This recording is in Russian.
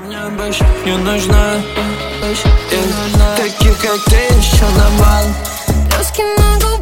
Мне больше не нужна, таких как ты еще на бал. Плюски могу